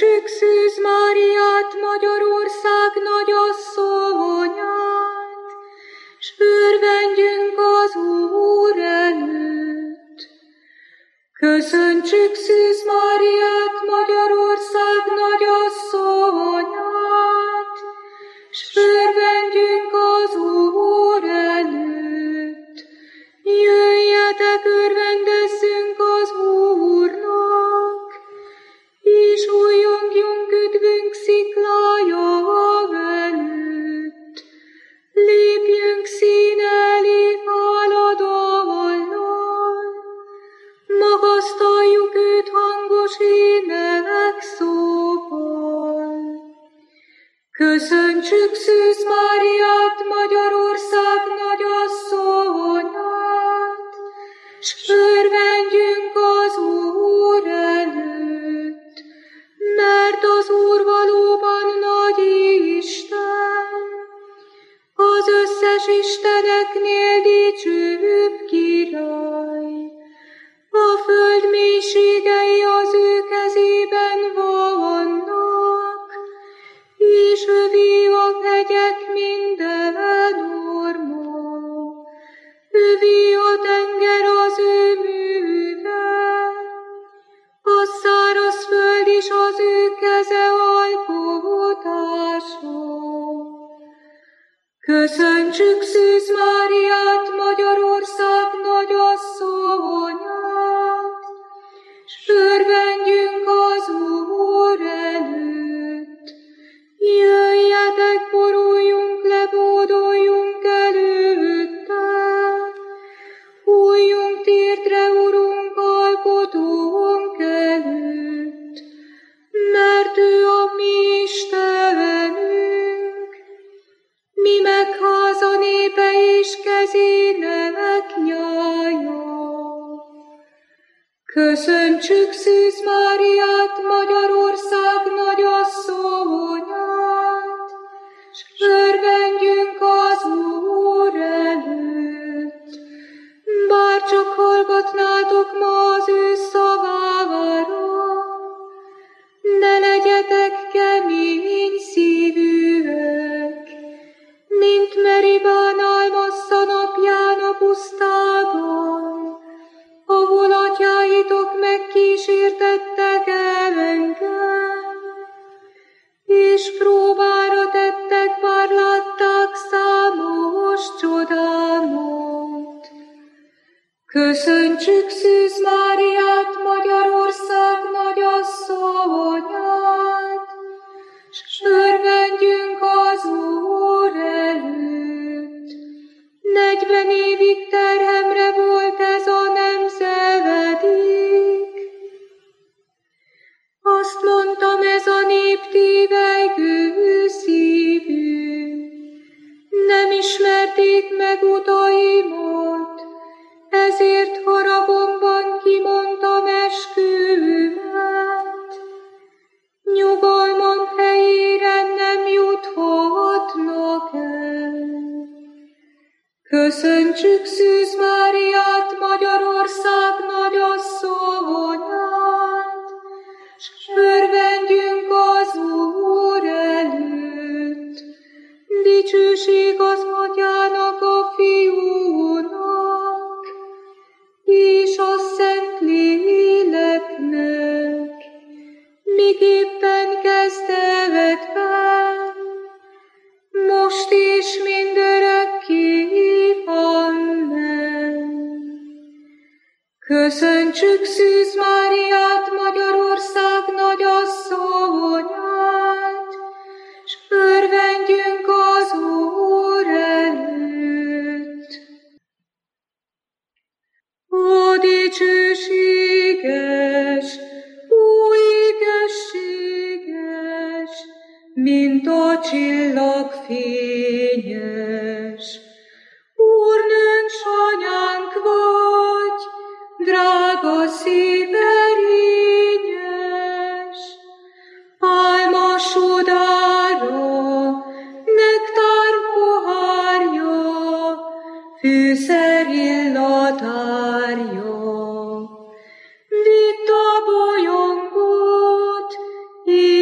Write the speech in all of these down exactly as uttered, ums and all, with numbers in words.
Köszöntsük Szűz Máriát, Magyarország nagyasszonyát, s örvendjünk az Úr előtt. Köszöntsük Szűz Máriát, Magyarország nagyasszonyát, s örvendjünk az Úr előtt. Jöjjetek, örvendezzünk az Úrnak, és újjongjunk üdvünk sziklája előtt. Lépjünk színe elé háladallal, magasztaljuk őt hangos ének szóval. Köszöntsük Szűz Máriát, Magyarország nagyasszonyát, s örvendjünk az Úr előtt, mert az Úr valóban nagy Isten, az összes isteneknél dicsőbb király. A föld mélységei az ő kezében vannak, és övé a hegyek minden orma. Övé a tenger az ő műve, a száraz föld is az ő keze alkotása. Köszöntsük Szűz Máriát, Magyarország nagyasszonyát, s örvendjünk az Úr előtt. Jöjjetek, boruljunk le, bódoljunk előtte, hújjunk térdre, Urunk, alkotónk előtt, mert ő a mi Istenünk, mi meg háza népe és kezének nyája. Köszöntsük Szűz Máriát, Magyarország nagyasszonyát, s örvendjünk az Úr előtt. Bárcsak hallgatnátok ma az ő szavára, ne legyetek kemény szívűek, mint Meribán Almassza napján a pusztában, ahol atyáitok megkísértettek el engem, és próbára tettek, bár látták számos csodámat. Köszöntsük Szűz Máriát, Magyarország nagyasszonyát, s örvendjünk az Úr előtt. Negyven évig terhemre volt ez a nemzedék. Azt mondtam, ez a nép tévejgő szívű. Nem ismerték meg utaimat, ezért haragomban kimondtam esküvőmet. Nyugalmam helyére nem juthatnak el. Köszöntsük Szűz Máriát, Magyarország nagyasszonyát, s örvendjünk az Úr előtt. Dicsőség az Atyának, a Fiúnak, és a Szent Léleknek, miképpen kezdetben, most és mindörökké. Amen. Köszöntsük Szűz Máriát, Magyarország nagyasszonyát, s örvendjünk az Úr előtt. Ó dicsőséges, ó égességes, mint a csillag fényes, Úrnőnk, s anyánk vagy, drága szép erényes, pálma sodára, nektár pohárja, fűszer illatárja. Vidd a bolyongót,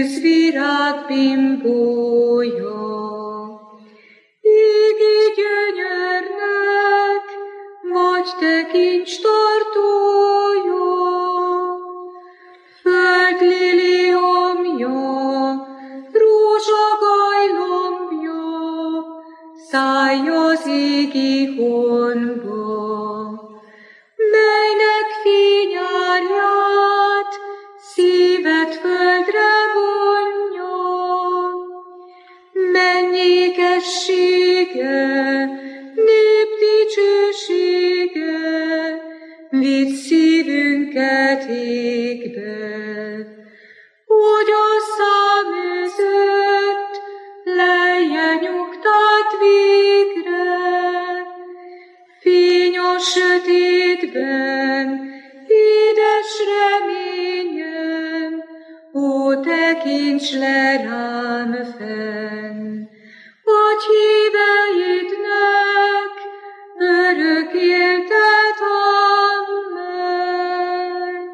tűzvirág bimbója. Égi gyönyörnek vagy te kincs tartója, földliliomja, rózsagajlombja, szállj az égi honba, melynek fényárját szíved földre vonja. Mennyékessége, nép dicsősége, vidd szívünket égbe, hogy a számözött lelje nyugtát végre. Fény a sötétben, édes reményem, ó, tekints le rám fenn, adj híveidnek örök életet, amen.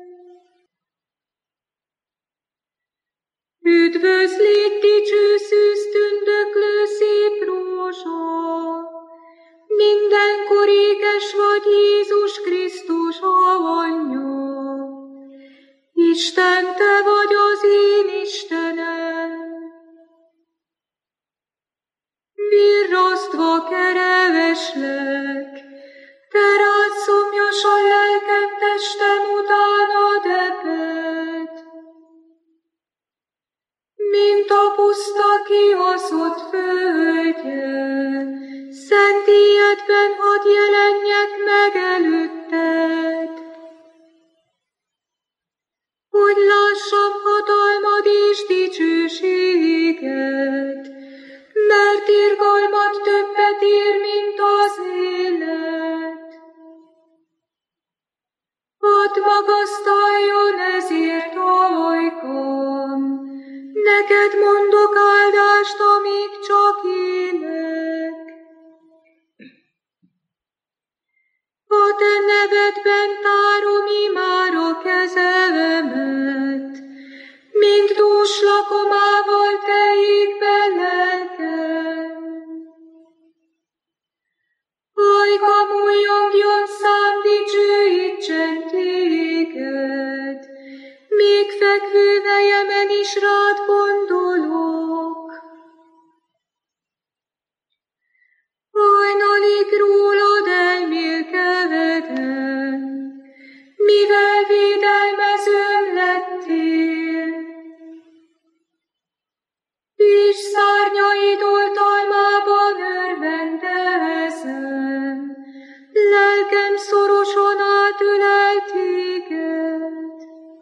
Üdvözlégy, dicső szűz tündöklő szép rózsa, mindenkor éges vagy Jézus Krisztus alanya. Isten, te vagy az én Istenem, virrasztva kereveslek, te rád szomjas a lelkem, testem utána deped. Mint a puszta kihaszott földje, szent ijedben hadd jelenjek meg előtted, hogy lássam hatalmad és dicsőséged, mert irgalmad többet ér, mint az élet. Hadd magasztaljon ezért ajkam, neked mondok áldást, amíg csak élek. A te nevedben tárom imára kezemet, mint dús lakomával te égbe lelkem. Ajkam újjongjon, szám dicsőítsen téged, még fekvő nejemen is rád gondolok. Hajnalig rólad elmélkevedem, mivel védelmezőm lettél, és szárnyaid oltalmában örvendezem, lelkem szorosan átölel téged.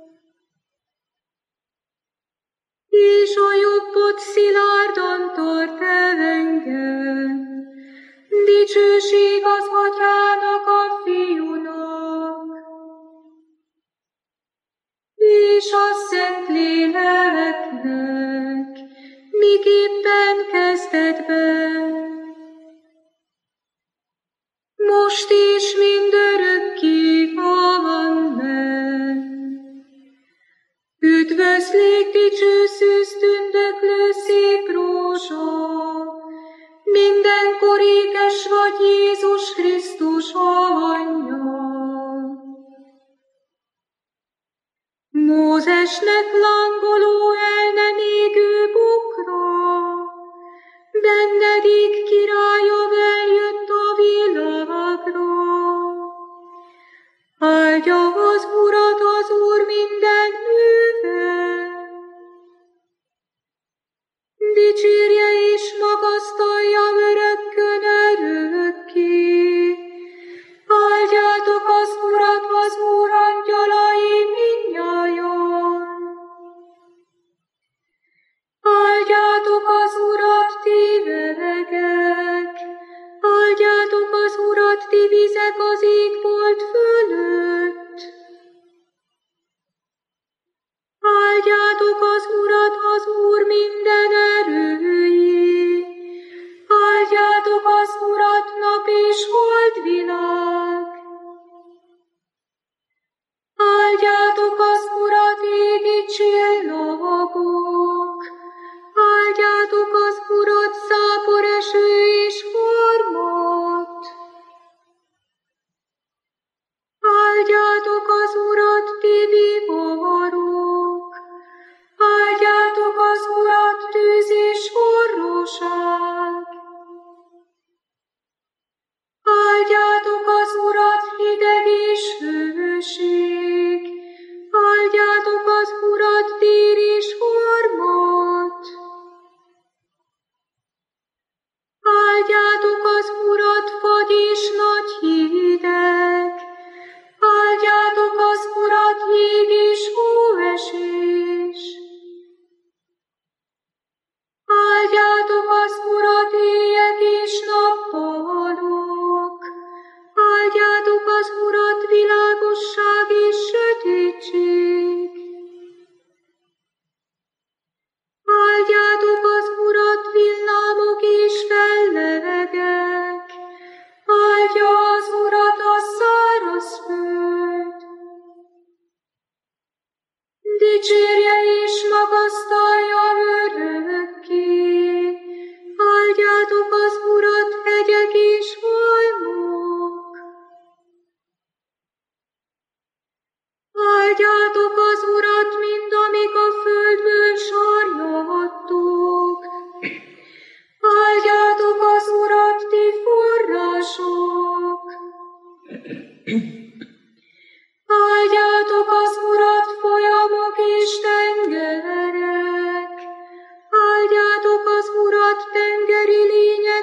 És a jobbod szilárdan tart el engem, dicsőség az Atyának, a Fiúnak, és a Szentléleknek, miképpen kezdetben, most és mindörökké, amen. Üdvözlégy, dicső szűz tündöklő szép rózsa, mindenkor éges vagy Jézus Krisztus alanya. Mózesnek lángoló, el nem égő bokra, benned ég királya eljött a világra. Áldja az Urat az Úr minden műve, dicsérje és magasztalja örökkön örökké. Áldjátok az Urat, az Úr angyalai mindnyájan. Áldjátok az Urat, ti veregek, áldjátok az Urat, ti vizek az égbolt fölött. Áldjátok az Urat, az Úr minden erői, áldjátok az Urat, nap és holdvilág. Áldjátok az Urat, égi csillagok,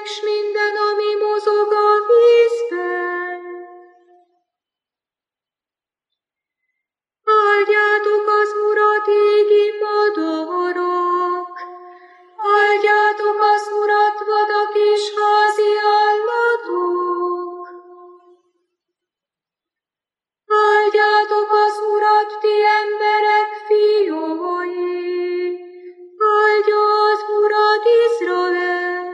s minden, ami mozog a vízben. Áldjátok az Urat, égi madarak! Áldjátok az Urat, vadak és házi állatok! Áldjátok az Urat, ti emberek fiai! Áldja az Urat, Izrael!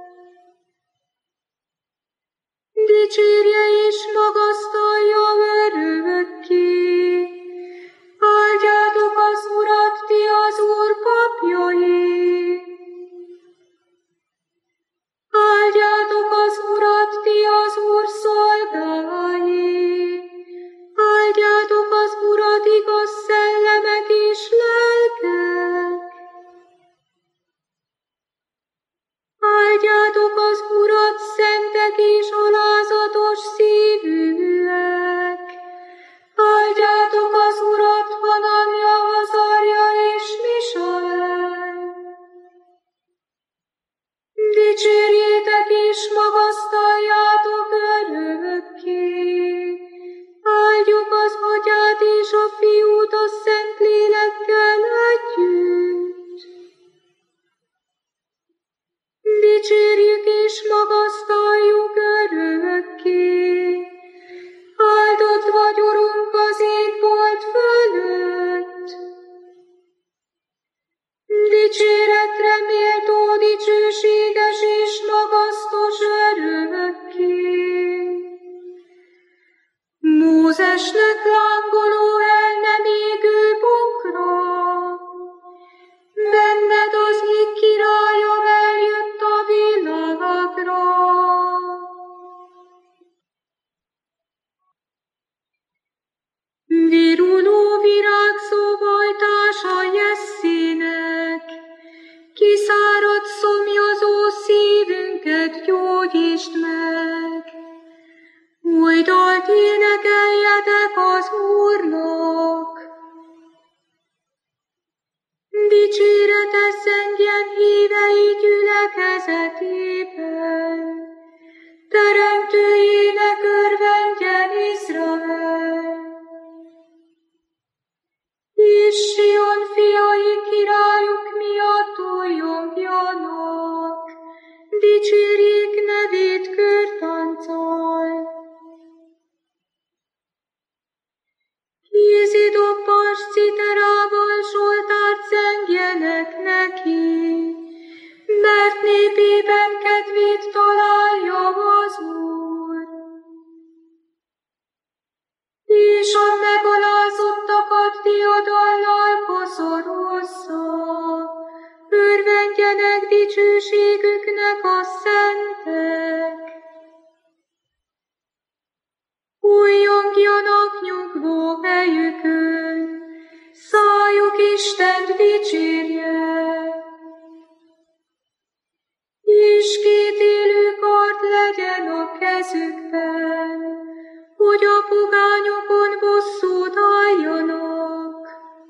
Dicsérje és magasztalja örökké! Áldjátok az Urat, ti az Úr papjai! Áldjátok az Urat, ti az Úr szolgái! Áldjátok az Urat, igaz szellemek és lelkek! Áldjátok az Urat, szentek és alázatos szívűek! Áldjátok az Urat, Hanania, Azarja és Misael! Dicsérjétek és magasztaljátok örökké! Áldjuk az Atyát és a Fiút a Szentlélekkel együtt! Dicsérjük és magasztaljuk örökké! Áldott vagy, Urunk, az égbolt fölött! Dicséretre méltó, dicsőséges és magasztos örökké! Mózesnek lángoló, el nem égő bokra, benned az ég királya eljött a világra. Viruló virágszóvajtása Jesszinek, kiszáradt szomjazó szívünket gyógyítsd meg. Új dalt énekeljetek az Úrnak. Dicséretes zengjen hívei gyülekezetében, teremtőjének örvendjen Izrael. És Sion fiai királyuk miatt újjongjanak, dicsérjék nevét körtánccal. Kézidobbas citerával zsoltárt zengjenek neki, mert népében kedvét találja az Úr. És a megalázottakat diadallal koszorúzza, örvendjenek dicsőségüknek a szentek. Újjongjanak nyugvó helyükön, szájuk Istent dicsérje. És két élő kard legyen a kezükben, hogy a pogányokon bosszút álljanak.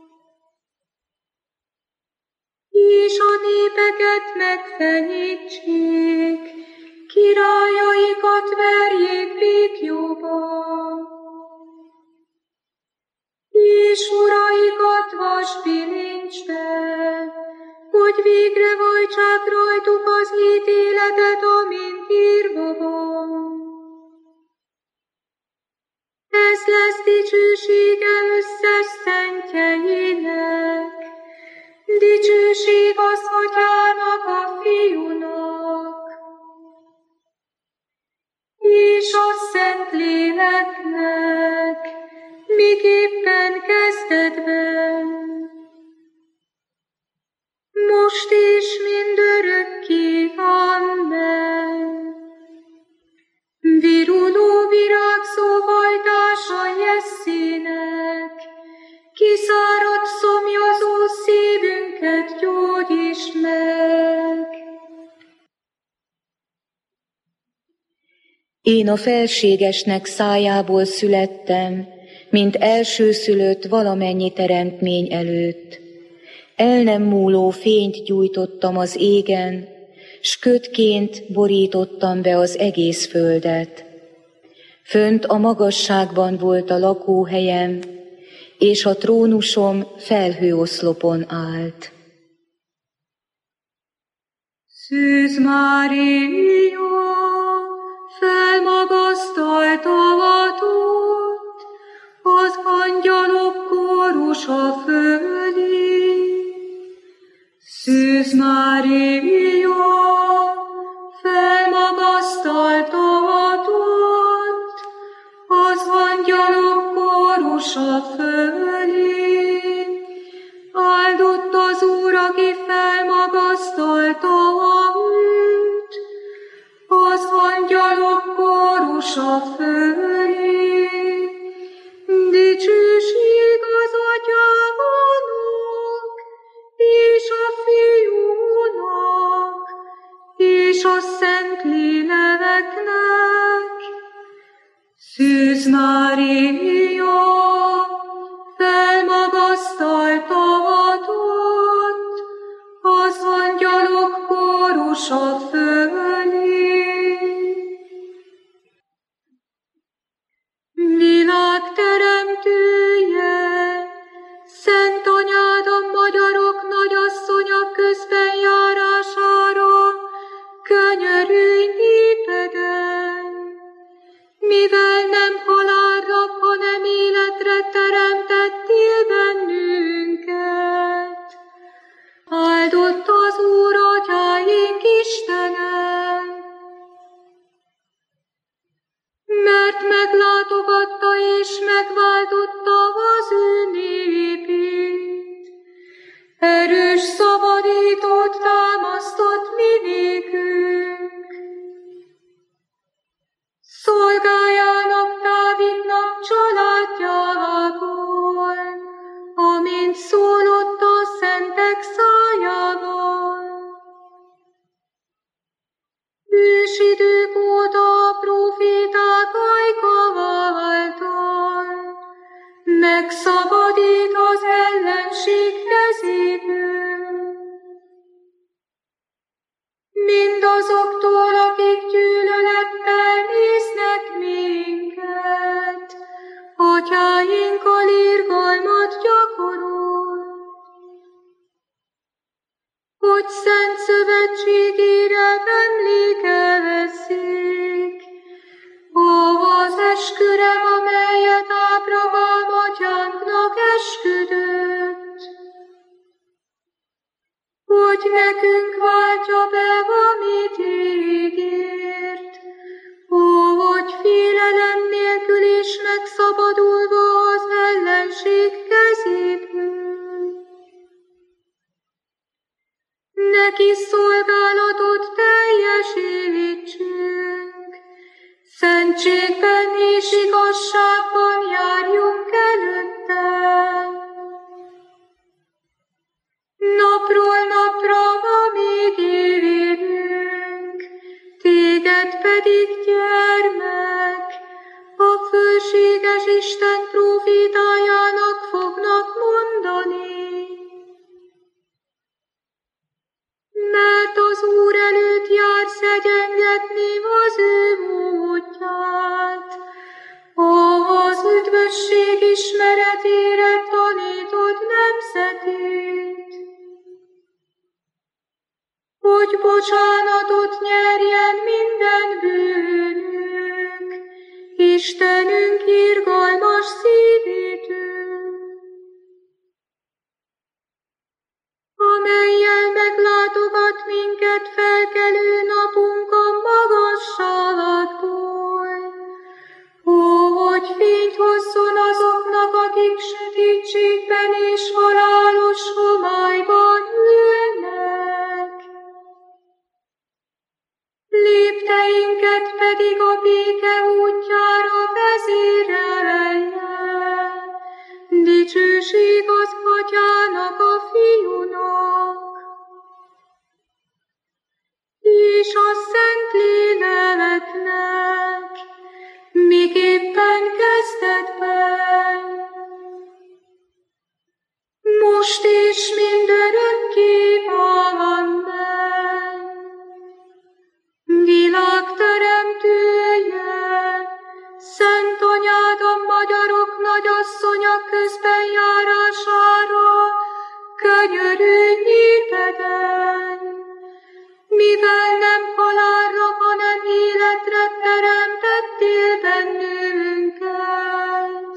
És a népeket megfenyítsék, királyaikat verjék békjóba. És uraikat vasbilincsbe, hogy végre vajtsák rajtuk az ítéletet, amint írva van. Ez lesz dicsősége összes szentjeinek, dicsőség az Atyának, a Fiúnak, és a Szentléleknek, miképpen kezdetben, most és mindörökké. Amen. Viruló virágszóvajtása Jesszinek, kiszáradt szomjazó szívünket gyógyítsd meg. Én a felségesnek szájából születtem, mint elsőszülött valamennyi teremtmény előtt. El nem múló fényt gyújtottam az égen, s ködként borítottam be az egész földet. Fönt a magasságban volt a lakóhelyem, és a trónusom felhőoszlopon állt. Szűz Mária, felmagasztaltatott, az angyalok kórusa fölé. Szűz Mária, felmagasztaltatott, az angyalok kórusa fölé. Áldott az Úr, aki felmagasztalta őt, az angyalok kórusa fölé. Dicsőség az Atyának, és a Fiúnak, és a Szentléleknek. Szűz Mária, felmagasztaltatott, az angyalok kórusa fölé. Világteremtője, Szent Anyád a magyarok nagyasszonya közben járására, könyörülj népeden, mivel nem halálra, hanem életre teremtettél bennünket. Áldott az Úr, Atyáink Istene, mert meglátogatta és megváltotta az ő népét. Erős szabadítót támasztott minékünk. Szolgájának Dávidnak családjából, amint szólott a szentek szájával. Ősidők óta a próféták ajka által megszabadít az ellenség kezéből. Mindazoktól, akik gyűlölettel néznek minket, atyáinkkal irgalmat gyakorol, hogy szent szövetségére emlékezzék, az esküre, amelyet Ábrahám atyánknak esküdött, hogy nekünk váltja be, amit ígért, hogy félelem nélkül is megszabadulva az ellenség kezéből. Neki szolgálatot teljesítsünk, szentségben és igazságban járjunk előtte. Napról napra, amíg élünk, téged pedig, gyermek, a fölséges Isten prófétájának fognak mondani. Mert az Úr előtt jár szegyengetni az ő módját, az üdvösség ismeretére tanítod nemzetét, hogy bocsánatot nyerjen minden bűnünk, Istenünk irgalmas szívétől, amellyel meglátogat minket felkelő napunkon magasságból, hogy fényt hozzon azoknak, akik sötétségben és halálos homályban ülnek. Lépteinket pedig a béke útjára vezérelje. Dicsőség az Atyának, a Fiúnak, és a Szentléleknek, miképpen kezdetben, most és mindörökké. Amen. közben járására, könyörülj népeden, mivel nem halálra, hanem életre teremtettél bennünket.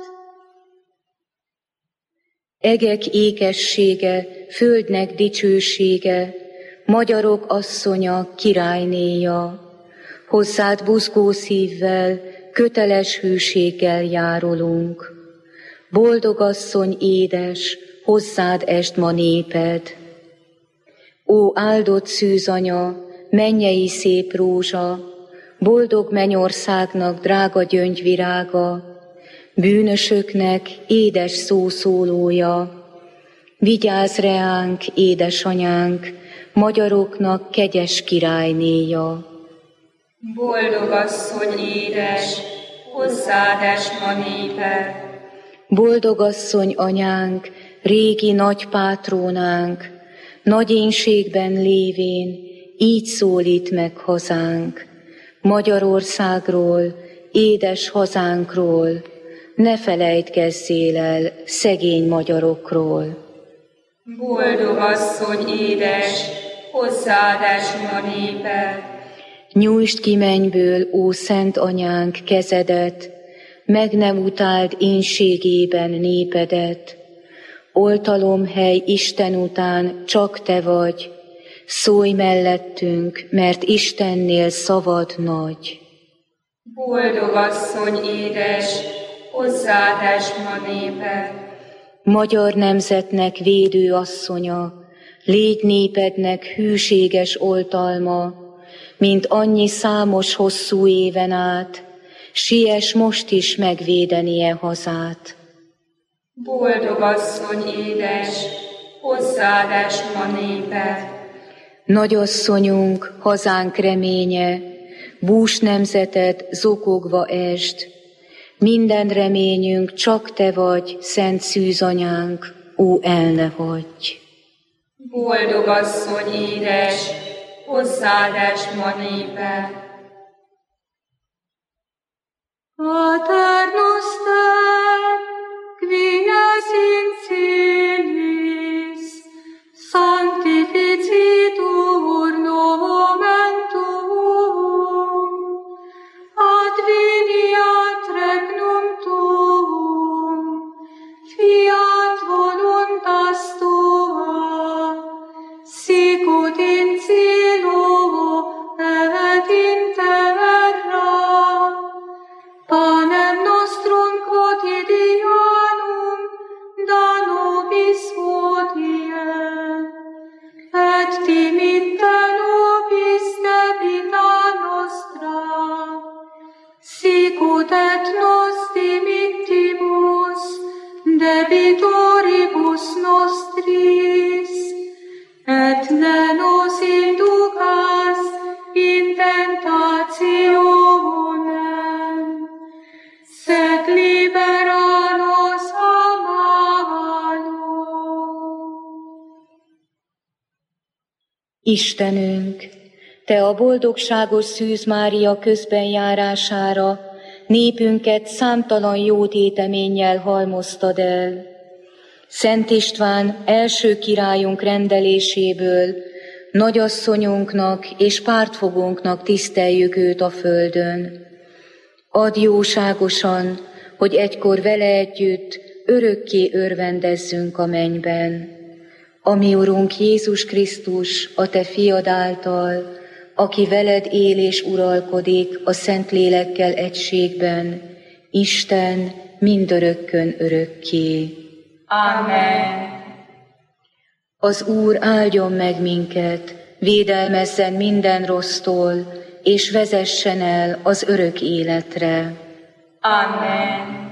Egek ékessége, földnek dicsősége, magyarok asszonya, királynéja, hozzád buzgó szívvel, köteles hűséggel járulunk. Boldog asszony édes, hozzád est ma néped. Ó, áldott szűzanya, mennyei szép rózsa, boldog mennyországnak drága gyöngyvirága, bűnösöknek édes szószólója, vigyázz reánk, édesanyánk, magyaroknak kegyes királynéja. Boldog asszony édes, hozzád est ma néped. Boldog asszony anyánk, régi nagy pátrónánk, nagy énségben lévén, így szólít meg hazánk. Magyarországról, édes hazánkról, ne felejtkezzél el szegény magyarokról. Boldog asszony édes, hozzád est ma néped. Nyújtsd ki mennyből, ó szent anyánk, kezedet, meg nem utáld énségében népedet. Oltalomhely Isten után csak te vagy, szólj mellettünk, mert Istennél szavad nagy. Boldog asszony édes, hozzád est ma néped. Magyar nemzetnek védő asszonya, légy népednek hűséges oltalma, mint annyi számos hosszú éven át, siess most is megvédenie hazát. Boldog asszony édes, hozzád est ma néped. Nagyasszonyunk, hazánk reménye, bús nemzeted zokogva est, minden reményünk csak te vagy, szent szűzanyánk, ó, el ne hagyj. Boldog asszony édes, hozzád est ma néped. Pater noster, qui es in celis, sanctificitur nomen tuum, adveniat regnum tuum, fiat voluntas tua, sicut in cielo et in terra. Panem nostrum quotidianum da nobis hodie, et dimitte nobis debita nostra, sicut et nos dimittimus debitoribus nostris, et ne nos inducas in tentationem, sed libera nos a malo. Istenünk, te a boldogságos Szűz Mária közben járására népünket számtalan jó téteménnyel halmoztad el. Szent István első királyunk rendeléséből nagyasszonyunknak és pártfogónknak tiszteljük őt a földön. Add jóságosan, hogy egykor vele együtt örökké örvendezzünk a mennyben. A mi Urunk Jézus Krisztus, a te fiad által, aki veled él és uralkodik a Szentlélekkel egységben, Isten mindörökkön örökké. Amen. Az Úr áldjon meg minket, védelmezzen minden rossztól, és vezessen el az örök életre. Amen.